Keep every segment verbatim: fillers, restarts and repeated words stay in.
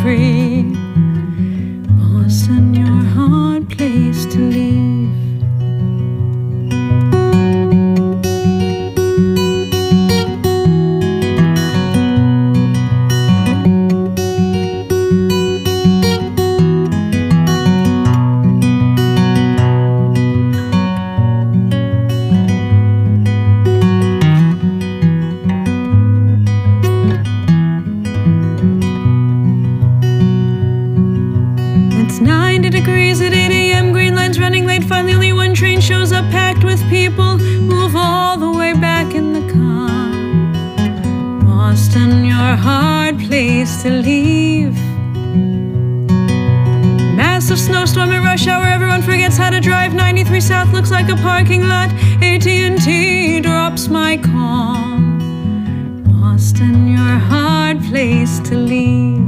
free. Boston, your hard place to leave. It's ninety degrees at eight a m Green line's running late. Finally only one train shows up packed with people. Move all the way back in the car. Boston, your hard place to leave. Massive snowstorm at rush hour. Everyone forgets how to drive. ninety-three South looks like a parking lot. A T and T drops my call. Boston, your hard place to leave.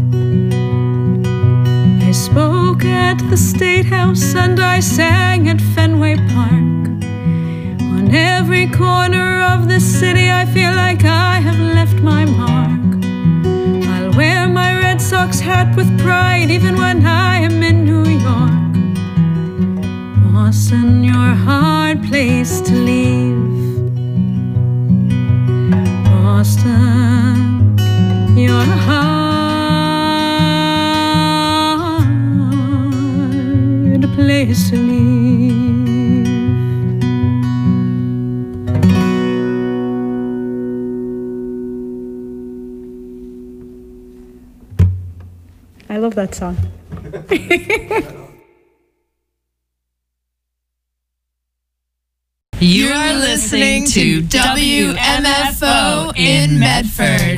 I spoke at the State House and I sang at Fenway Park. On every corner of the city I feel like I have left my mark. I'll wear my Red Sox hat with pride even when I am in New York. Boston, your hard place to leave. Boston, your hard place to leave. I love that song. You are listening to W M F O in Medford.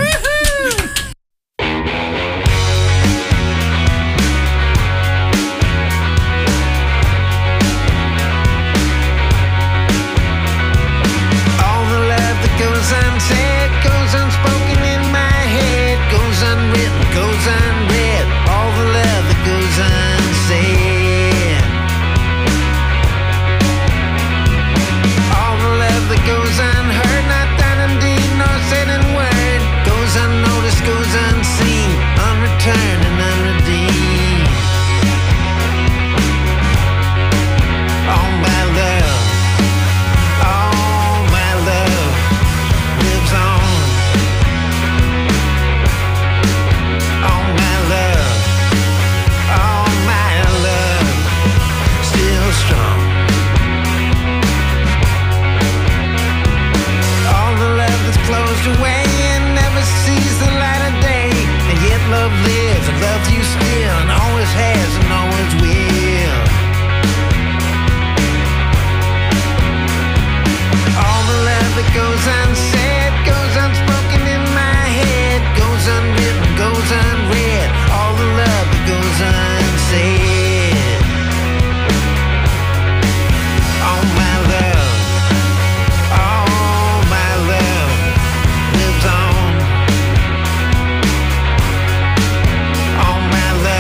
My love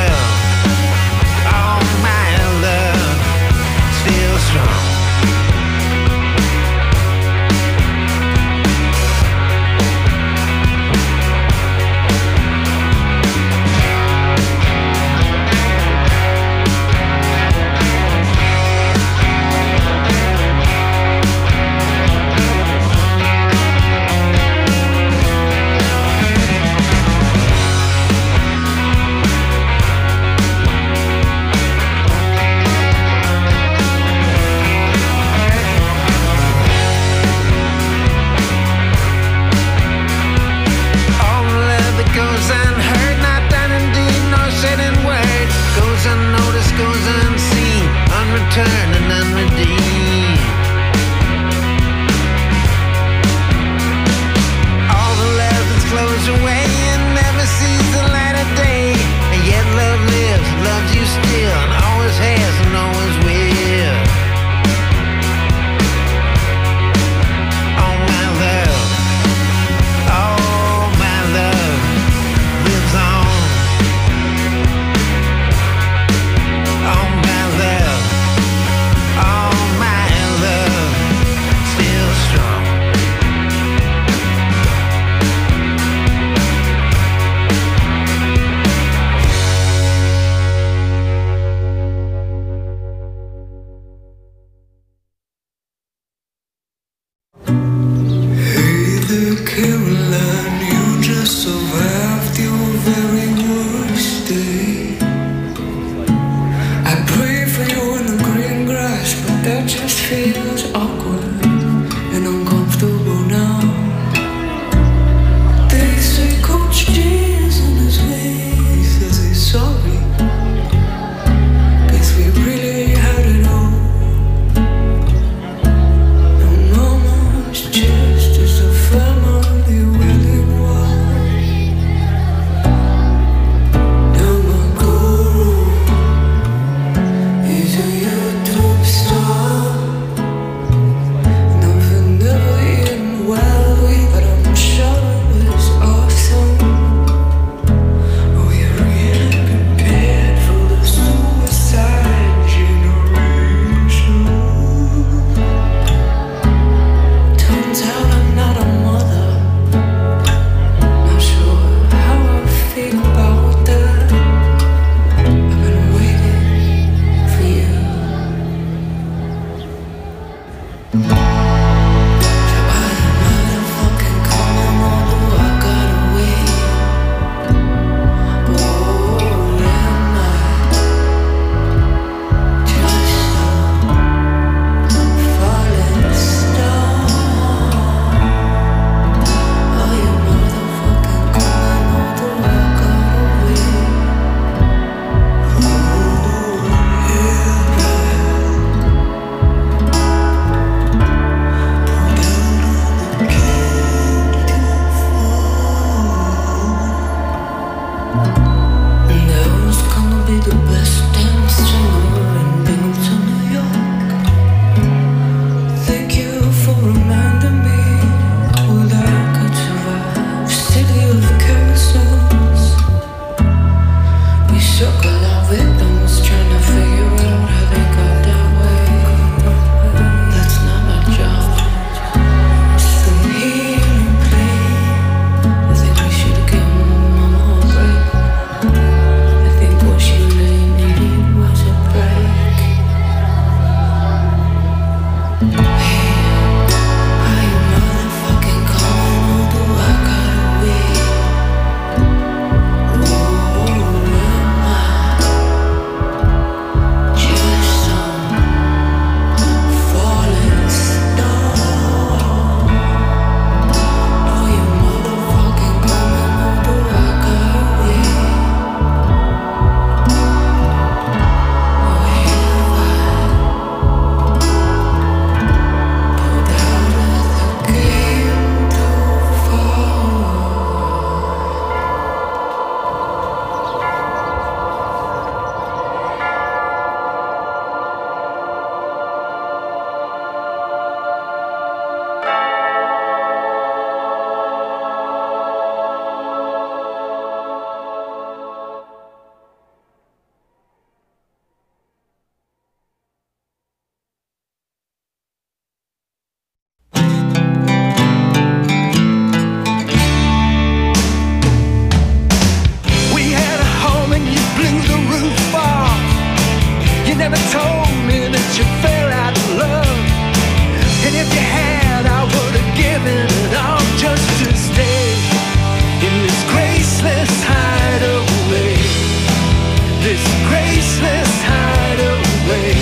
you fell out of love. And if you had, I would have given it all just to stay in this graceless hideaway. This graceless hideaway.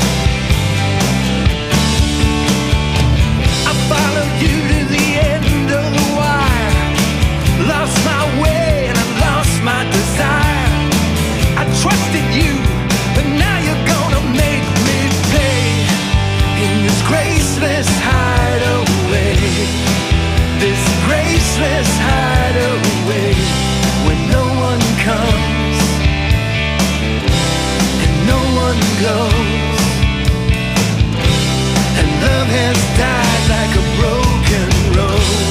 I followed you to the end of the wire. Lost my way and I lost my desire. I trusted you, but now you're gonna make me pay in this graceless hideaway. This graceless hideaway where no one comes and no one goes, and love has died like a broken rose.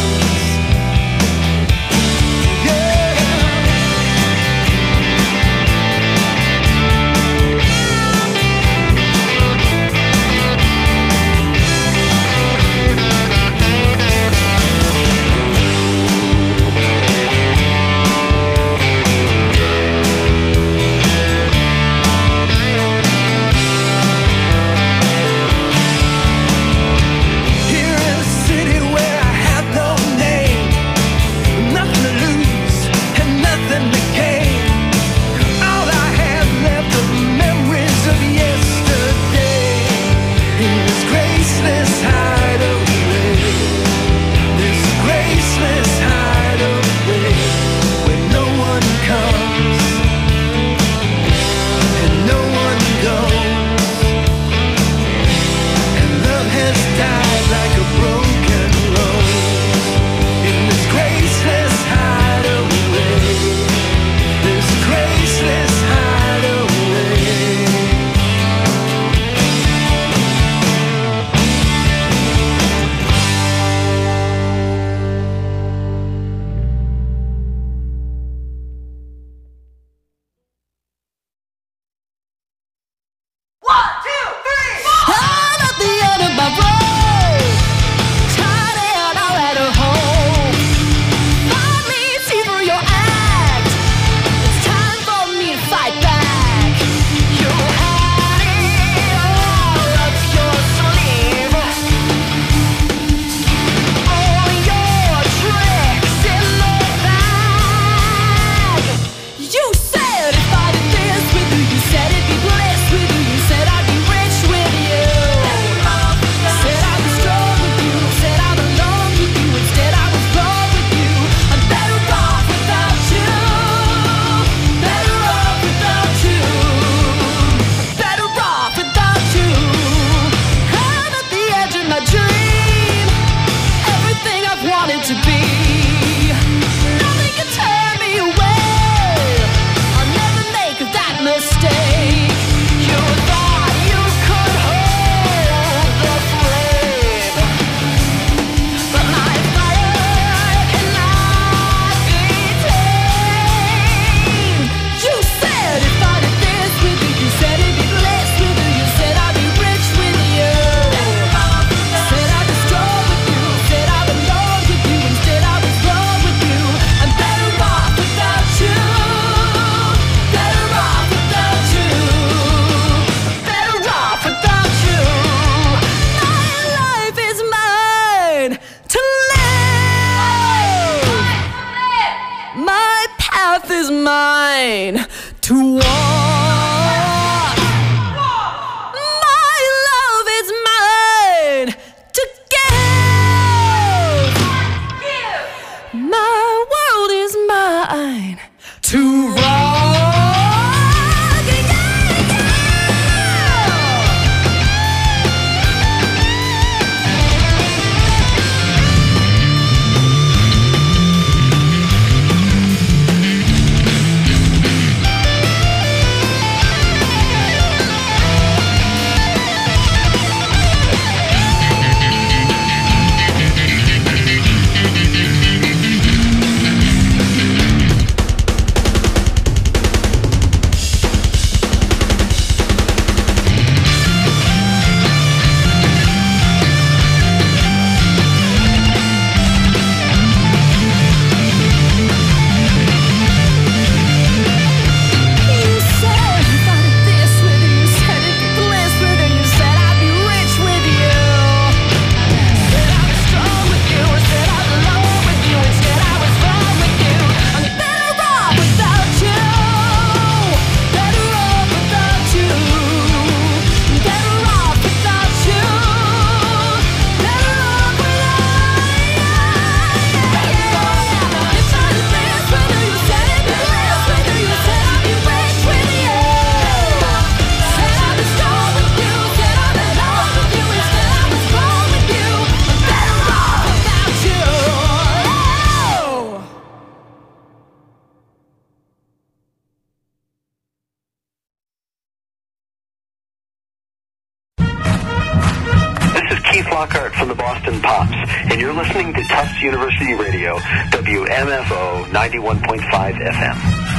Lockhart from the Boston Pops, and you're listening to Tufts University Radio, W M F O ninety-one point five F M.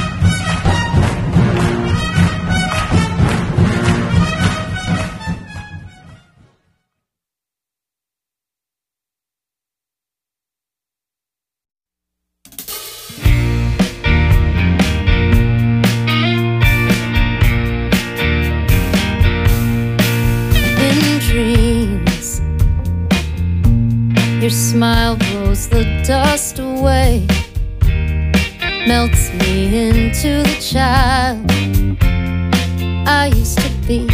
Your smile blows the dust away, melts me into the child I used to be.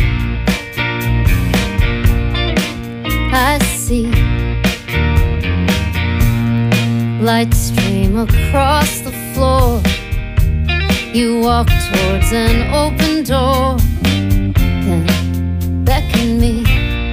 I see light stream across the floor. You walk towards an open door, then beckon me.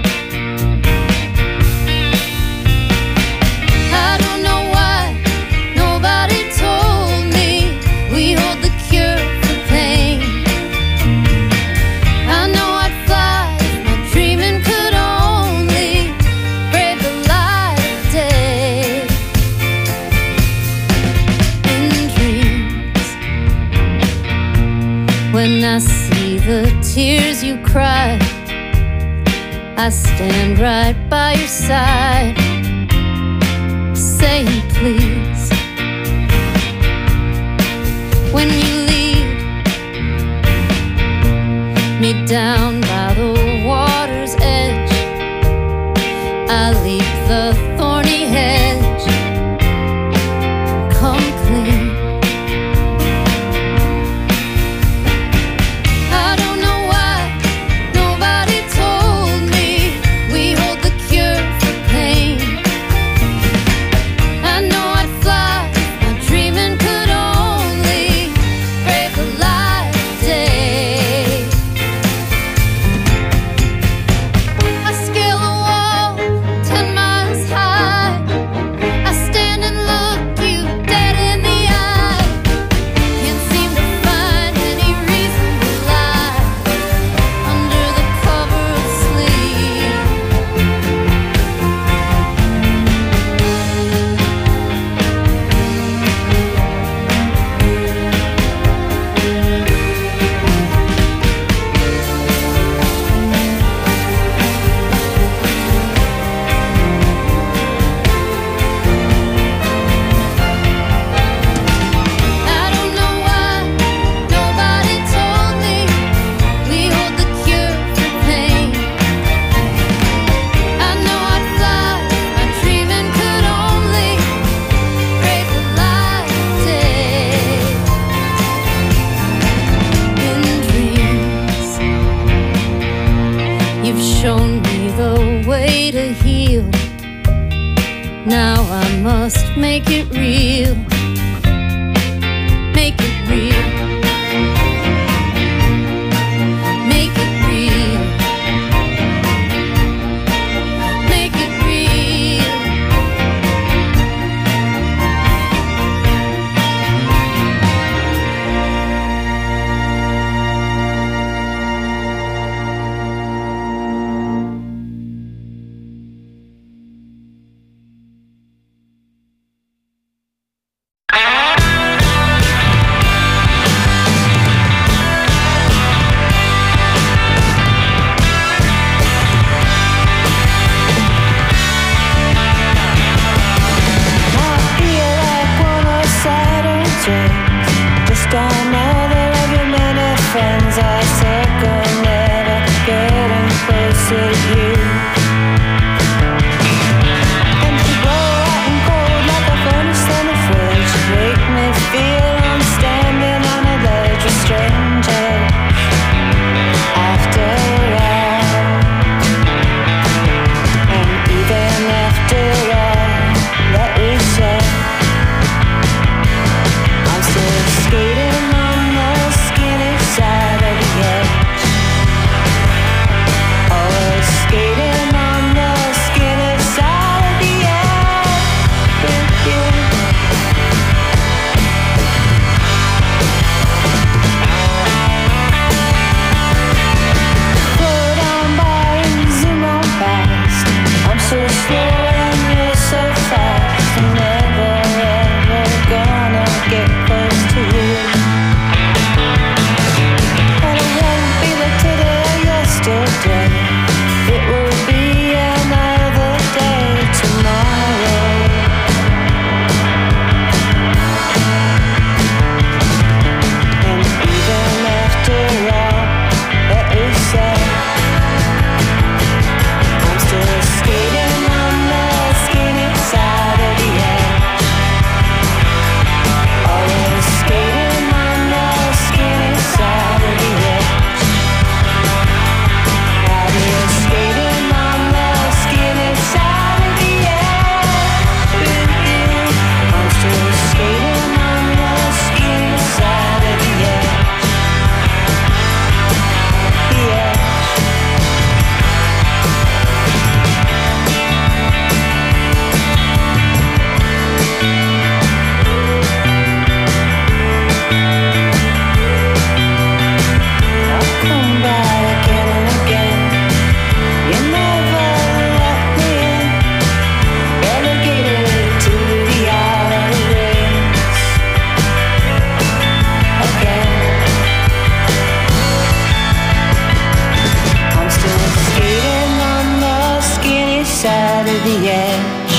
When I see the tears you cry, I stand right by your side, saying please. When you lead me down by the water's edge, I leap the thorny hedge, come clean. Shown me the way to heal. Now I must make it real. Make it real. Make it real. Make it real. Just another of your many friends I circle, never getting closer to you. And to go out and cold like a furnace in the fridge, make me feel I'm standing on a ledge with strangers. After all, and even after all that we said, skating on the skinny side of the edge, always skating. of the edge.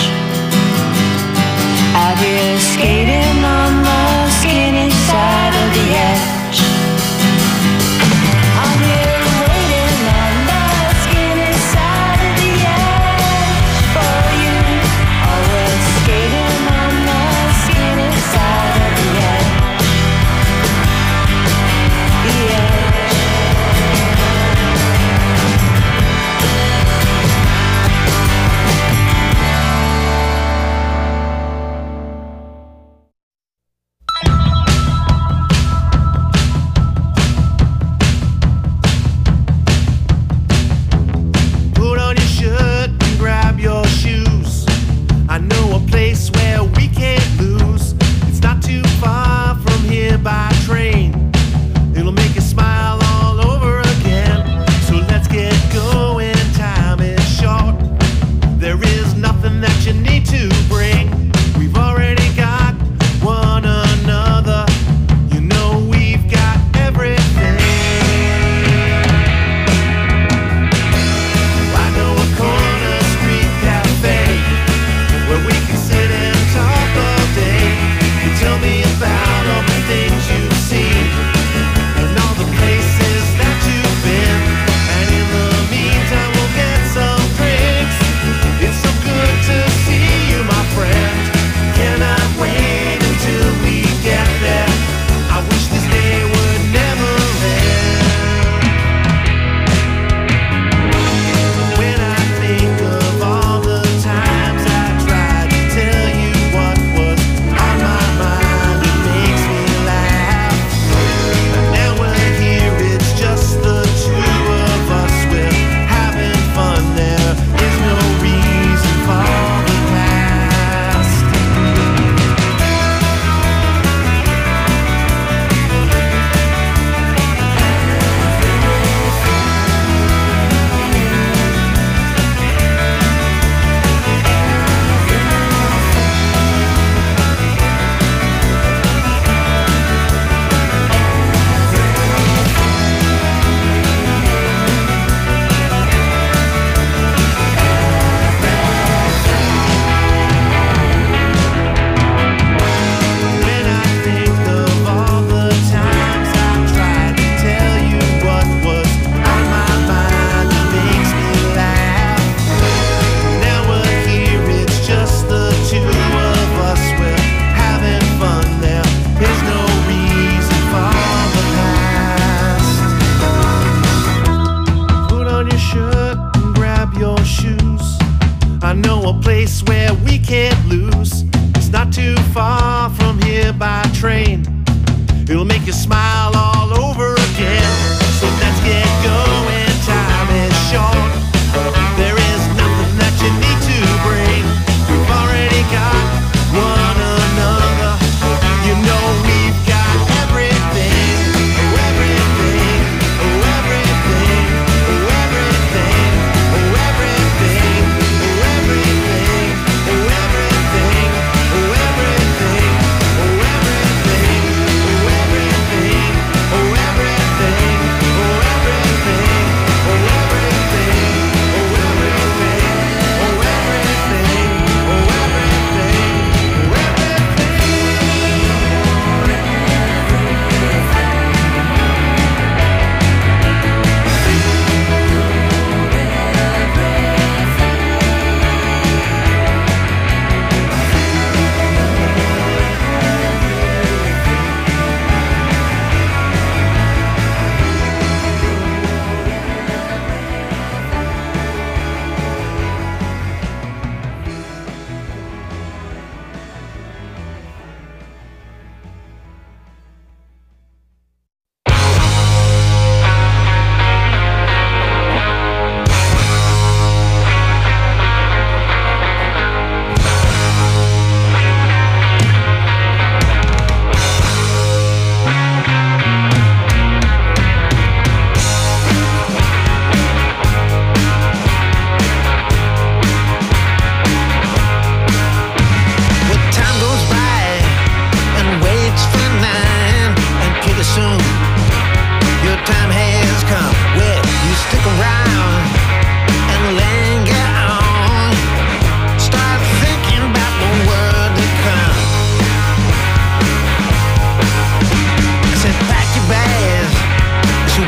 Out here skating on the skinny side of the edge. I'm here waiting on the skinny side of the edge for you. Always skating on the skinny side of the edge. The edge.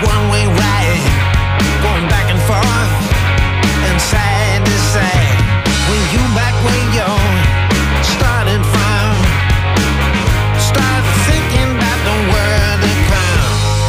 one-way ride, going back and forth and side to side. When you back where you're starting from, start thinking about the world to come.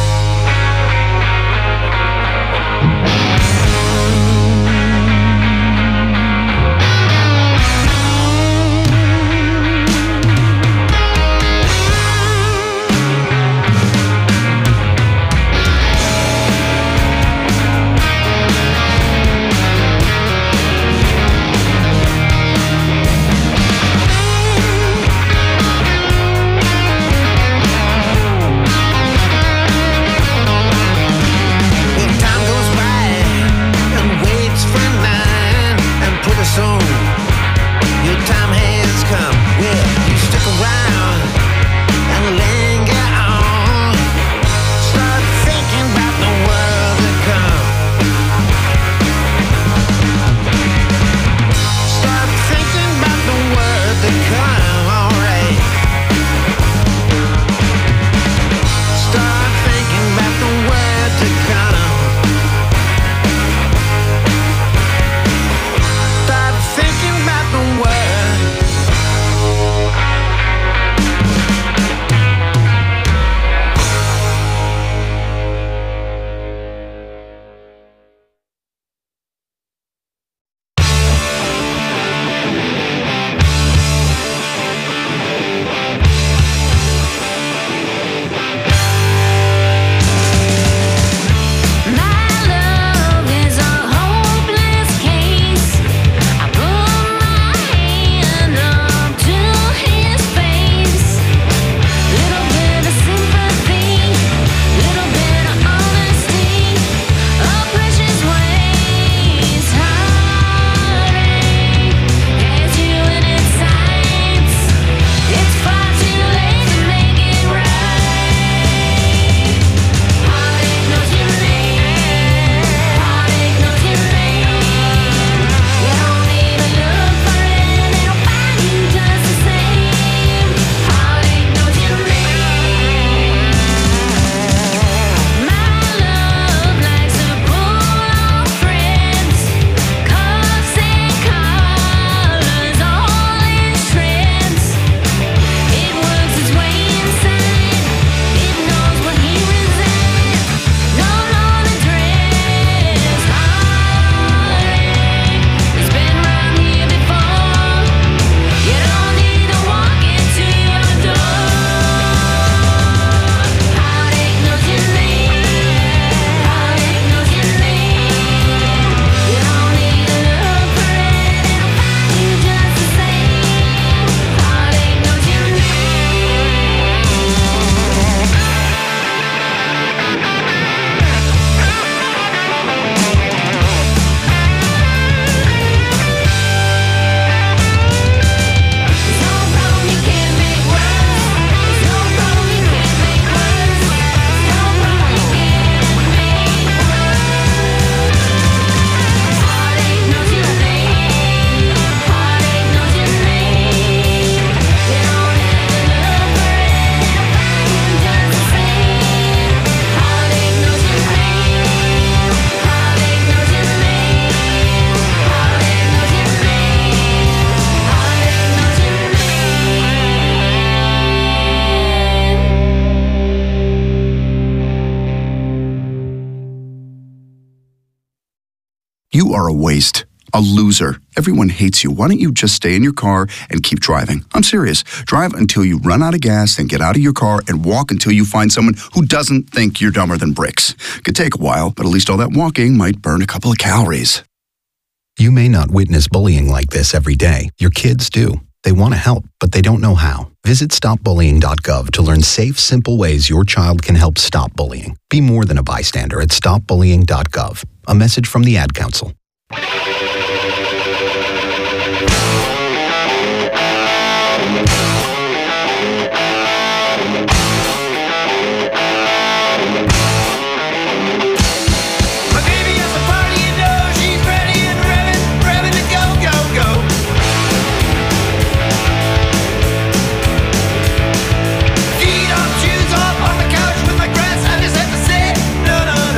You are a waste, a loser. Everyone hates you. Why don't you just stay in your car and keep driving? I'm serious. Drive until you run out of gas, then get out of your car and walk until you find someone who doesn't think you're dumber than bricks. Could take a while, but at least all that walking might burn a couple of calories. You may not witness bullying like this every day. Your kids do. They want to help, but they don't know how. Visit stop bullying dot gov to learn safe, simple ways your child can help stop bullying. Be more than a bystander at stop bullying dot gov. A message from the Ad Council. No, no,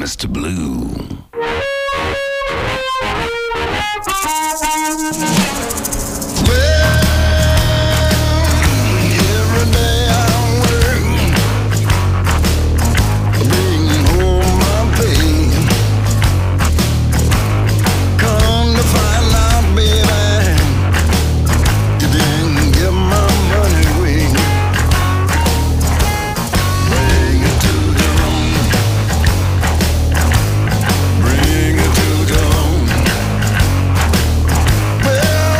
Mister Blue. Well,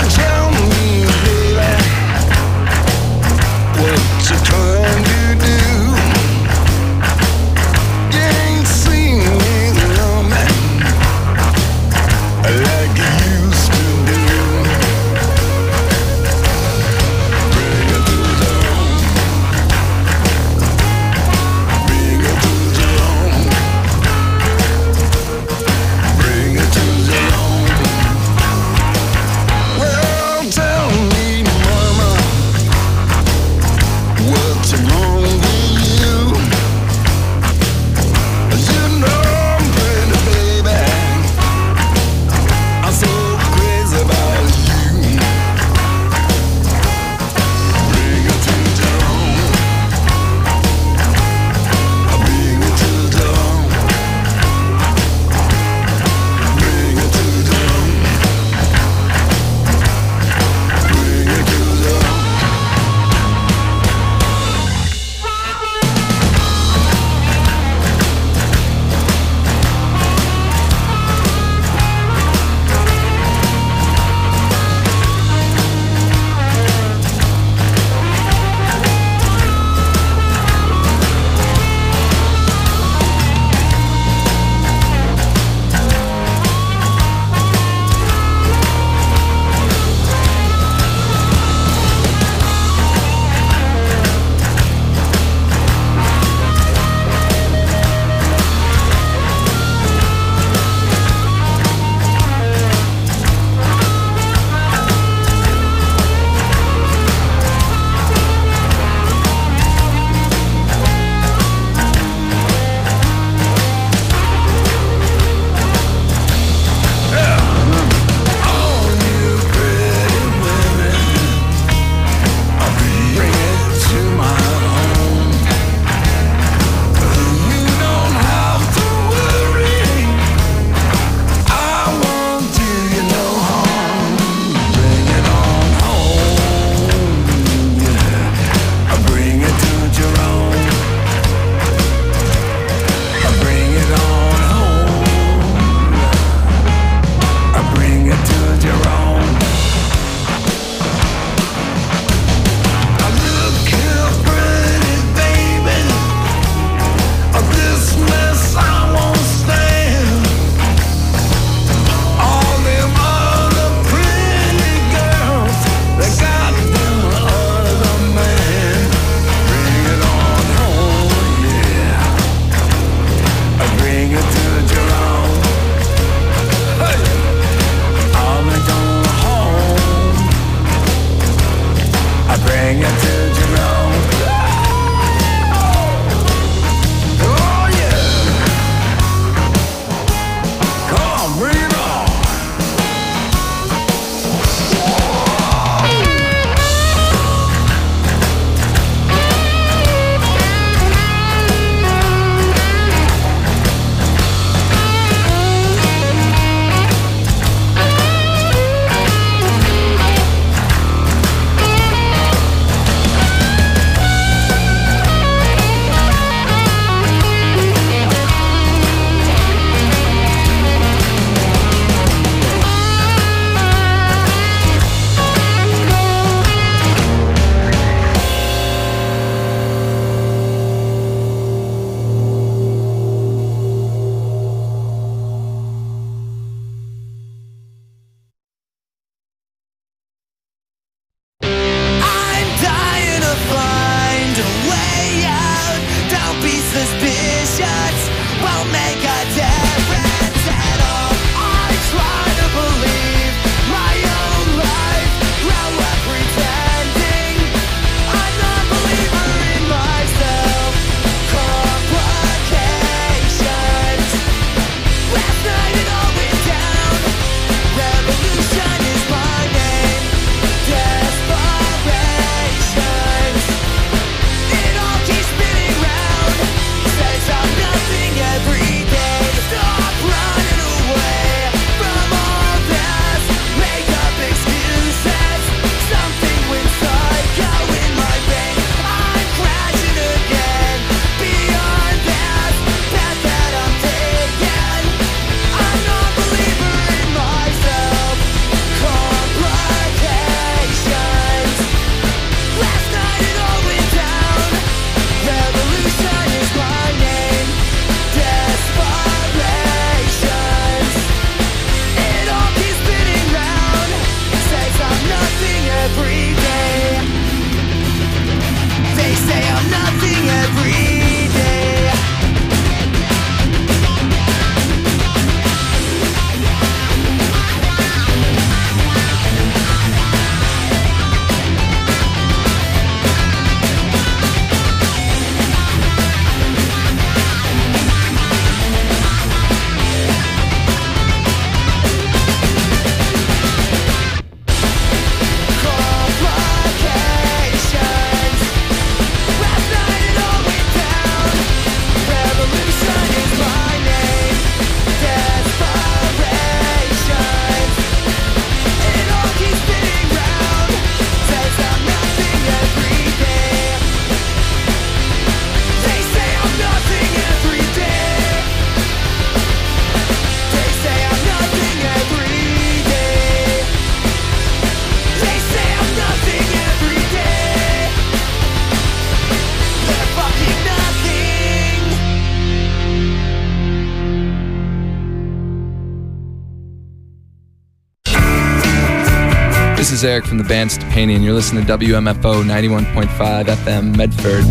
is Eric from the band Stepani, and you're listening to W M F O ninety-one point five F M Medford.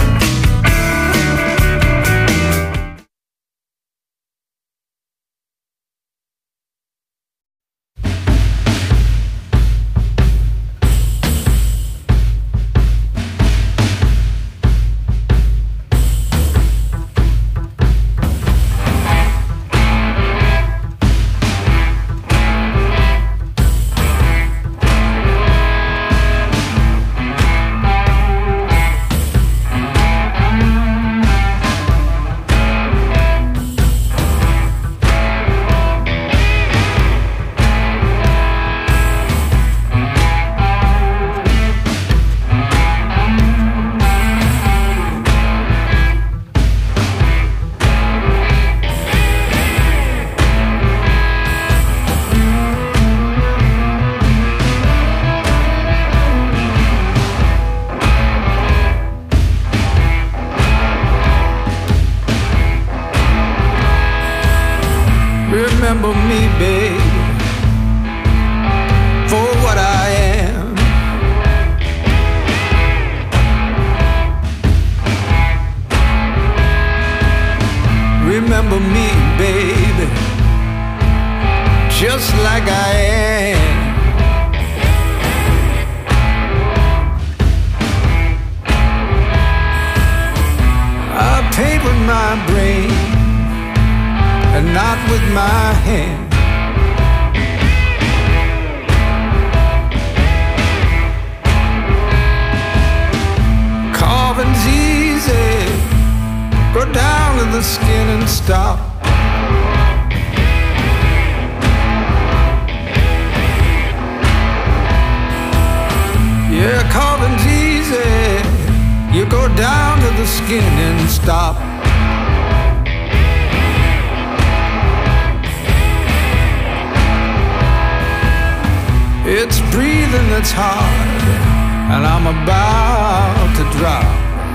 Remember me, babe, for what I am. Remember me, baby, just like I am. I paint with my brain and not with my hand. Carving's easy, go down to the skin and stop. Yeah, carving's easy, you go down to the skin and stop. It's breathing that's hard, and I'm about to drop.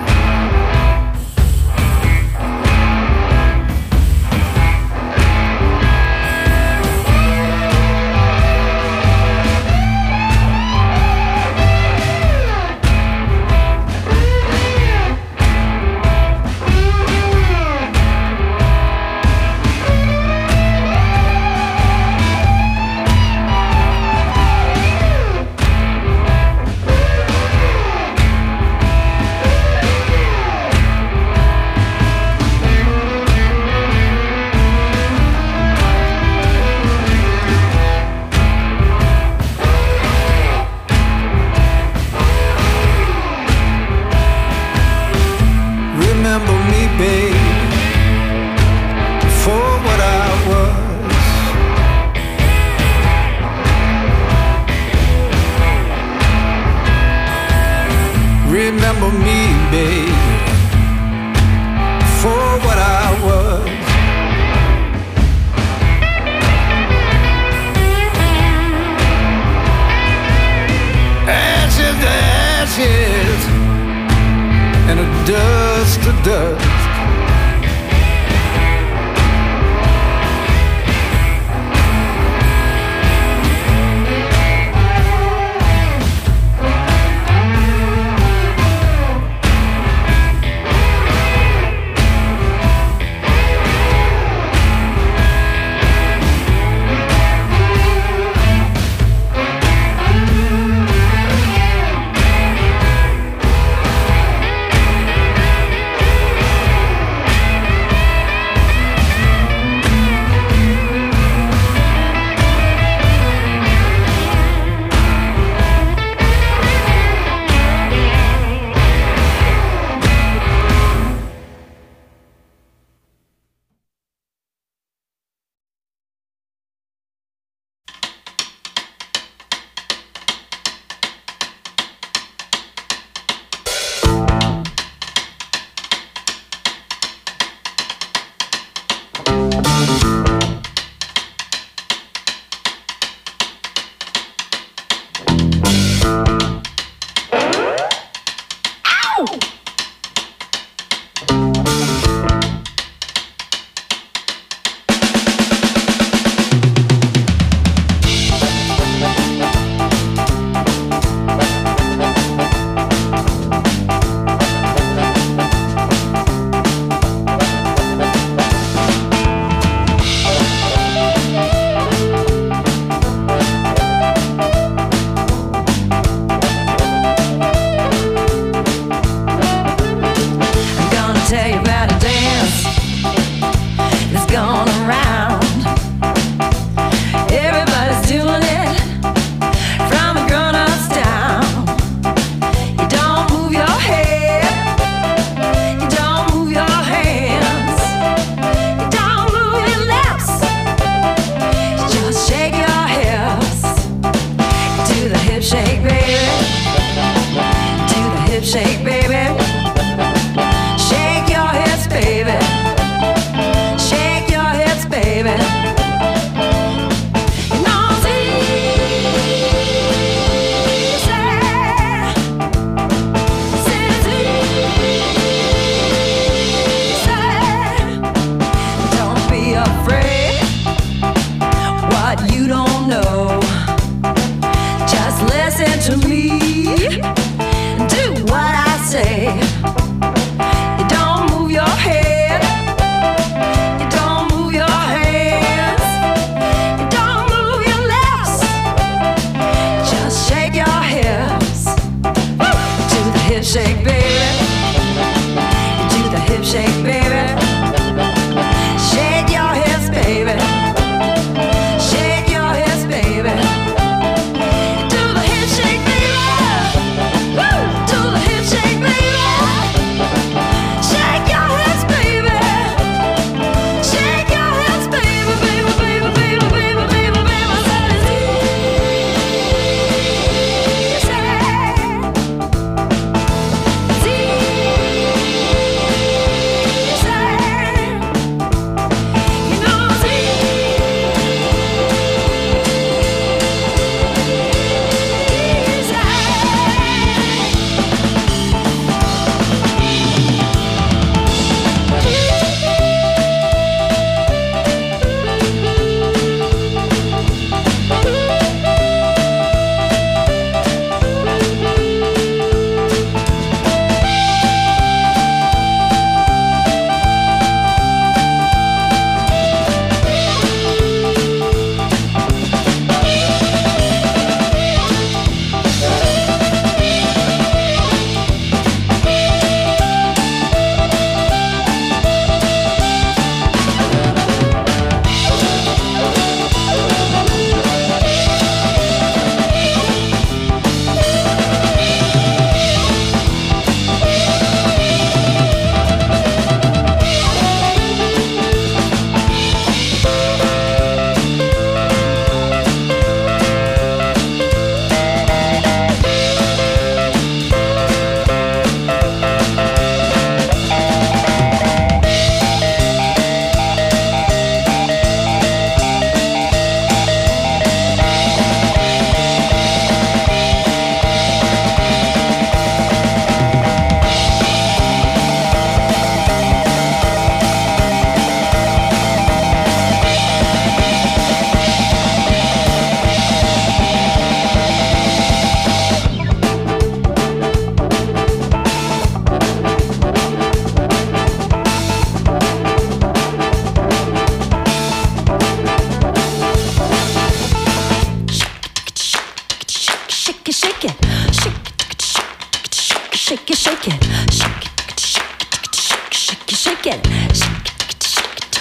Remember me, babe, for what I was. Remember me, babe, for what I was. Ashes to ashes, and a dust to dust.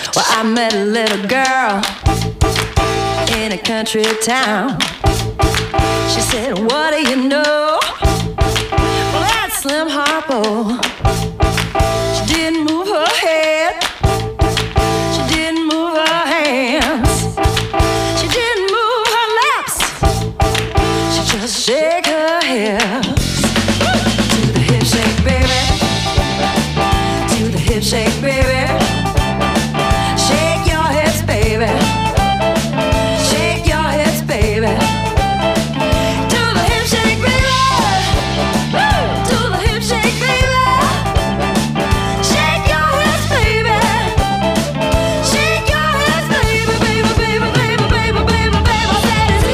Well, I met a little girl in a country town. She said, what do you know? Well, that's Slim Harpo. She didn't move her head. She didn't move her hands. She didn't move her lips. She just shake her hips. To the hip shake, baby. To the hip shake, baby. Shake your hips, baby. Shake your hips, baby. To the hip shake, baby. Woo! To the hip shake, baby. Shake your hips, baby. Shake your hips, baby, baby, baby, baby, baby, baby, baby. I said it's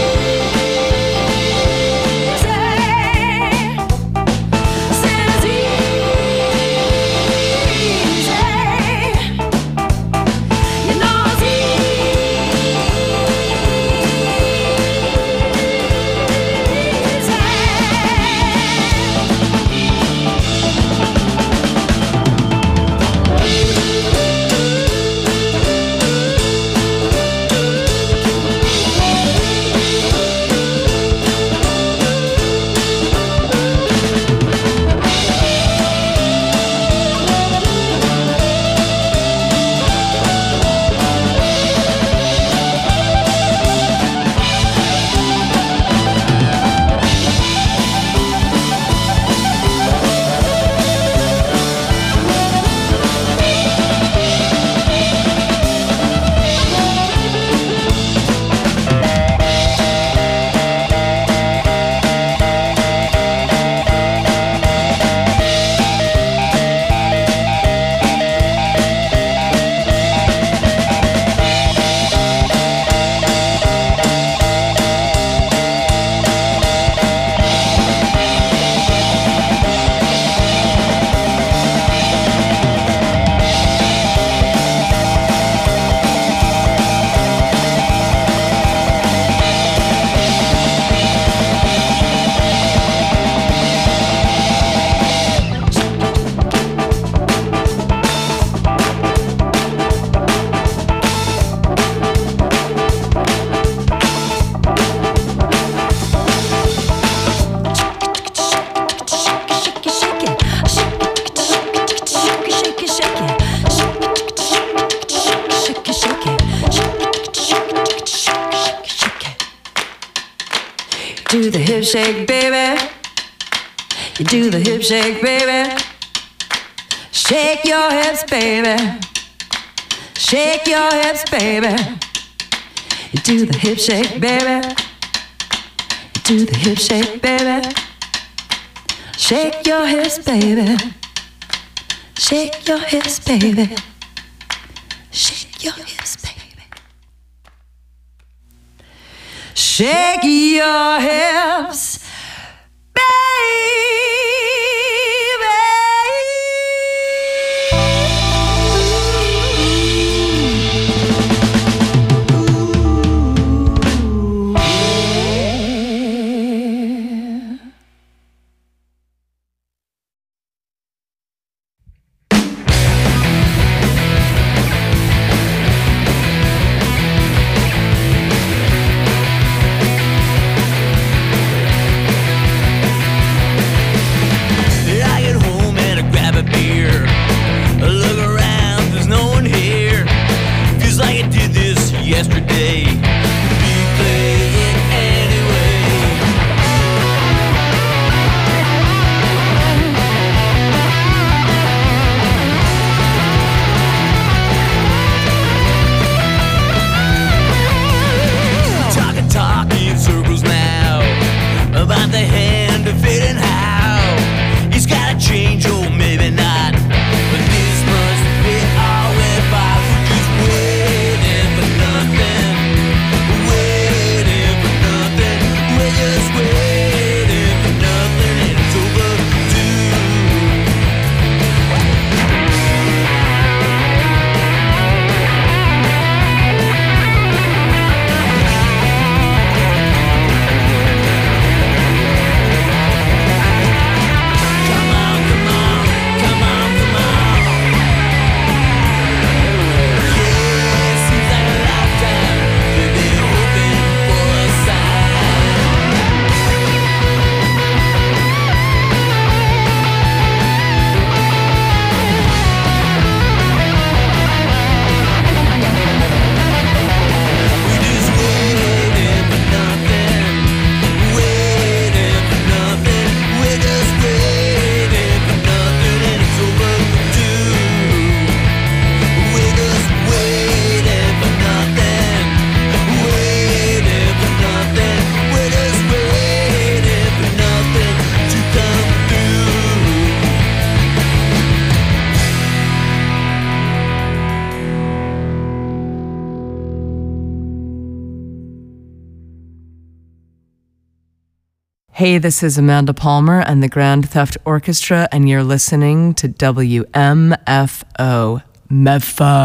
easy. I said it's easy. You know it's do the hip shake, baby. You do the hip shake, baby. Shake your hips, baby. Shake your hips, baby. You do the hip shake, baby. You do the hip shake, baby. Shake your hips, baby. Shake your hips, baby. Shake your hips, baby. Shake your hips, Hey, this is Amanda Palmer and the Grand Theft Orchestra, and you're listening to W M F O. M F O.